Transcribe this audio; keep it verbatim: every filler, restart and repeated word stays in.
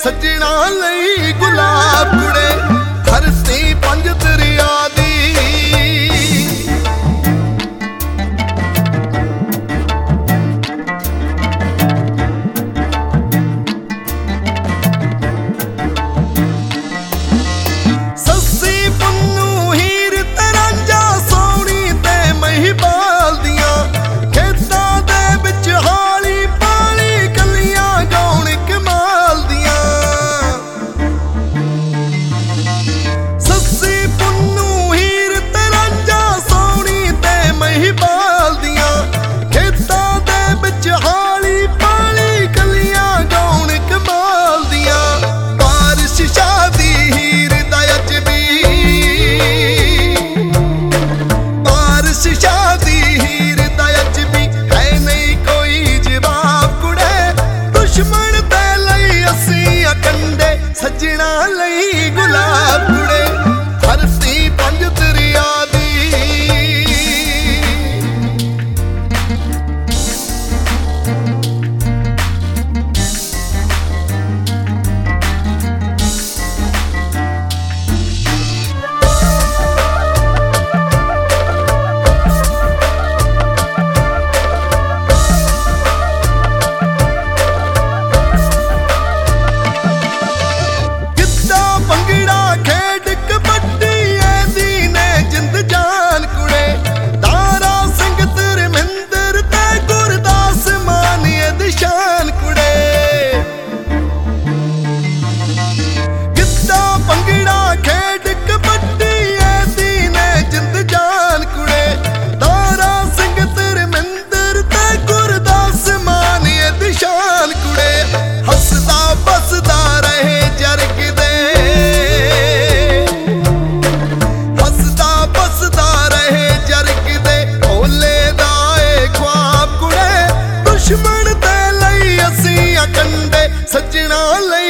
सजना लई गुलाब कुड़े धरती पंज दरिया दी। सस्सी पुन्नू हीर ते रांझा सोहनी ते महिबाल दियां खेतां दे विच हाली पाली कलियां गाउण कमाल दियां। सस्सी पुन्नू हीर ते रांझा सोहनी ते महिबाल दियां खेतां दे विच हाली पाली कलियां गाउण कमाल दियां। बारिश शादी हीर दा अजबी बारिश शादी हीर दा अजबी है नहीं कोई जवाब कुड़े दुश्मन ते लई असीं अकंडे सजना लई गुलाब कुड़े धरती पंज दरिया दी। गिद्दा भंगड़ा खेड कबड्डी ऐदी ने जिंद जान कुड़े तारा सिंह धर्मिंदर ते गुरदास मान दी शान कुड़े। गिद्दा भंगड़ा खेड कबड्डी ऐदी ने जिंद जान कुड़े तारा सिंह धर्मिंदर ते गुरदास मान दी शान कुड़े। हसदा बसदा रहे जरग दे हसदा बसदा रहे जरग दे ओले दाए ख्वाब कुड़े दुश्मन ते लई असीं अकंडे सजना लई